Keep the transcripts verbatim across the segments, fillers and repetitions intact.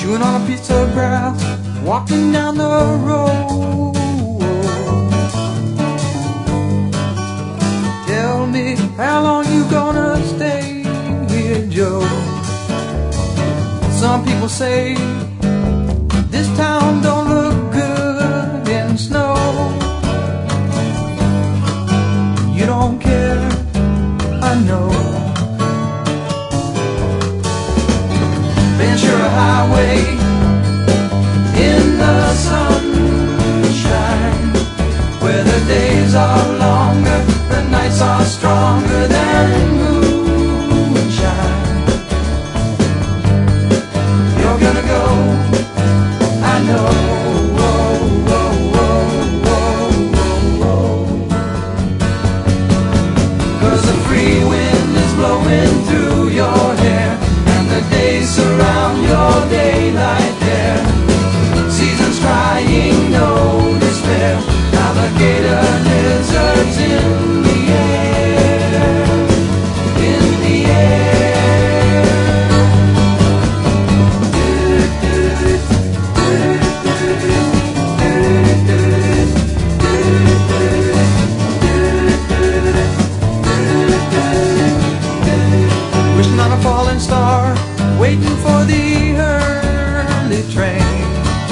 chewing on a piece of grass, walking down the road. Tell me, how long you gonna stay here, Joe? Some people say this town don't look good in snow. You don't care, I know. Ventura Highway in the sunshine, where the days are longer, the nights are stronger than moonshine. You're gonna go, I know. Whoa, whoa, whoa, whoa, whoa, whoa. 'Cause the free wind is blowing through your hair, and the days surround your daylight there. Seasons crying, no despair. Alligator lizards in the air, in the air. Wishing on a falling star, waiting for the early train.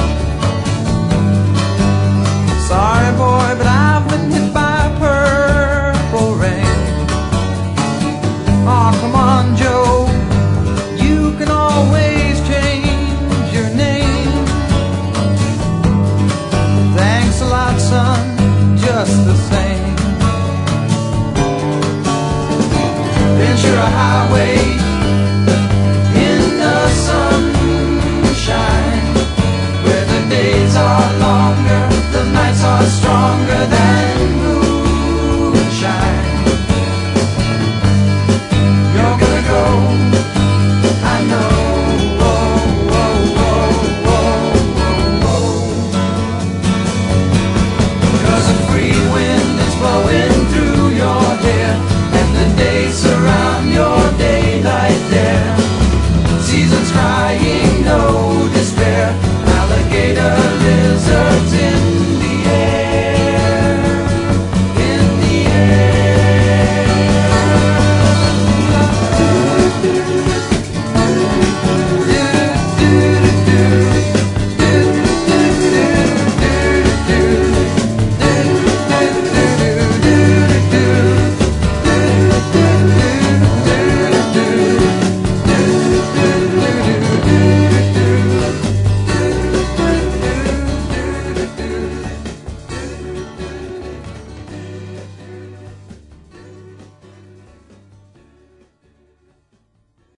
Sorry boy, but I've been hit by purple rain. Oh, come on, Joe, you can always change your name. Thanks a lot, son, just the same. Ventura Highway in the sunshine, where the days are longer, the nights are stronger than moonshine. You're gonna go, I know. Whoa, whoa, whoa, whoa, whoa, whoa. 'Cause a free wind is blowing through your hair, and the days surround your daylight there.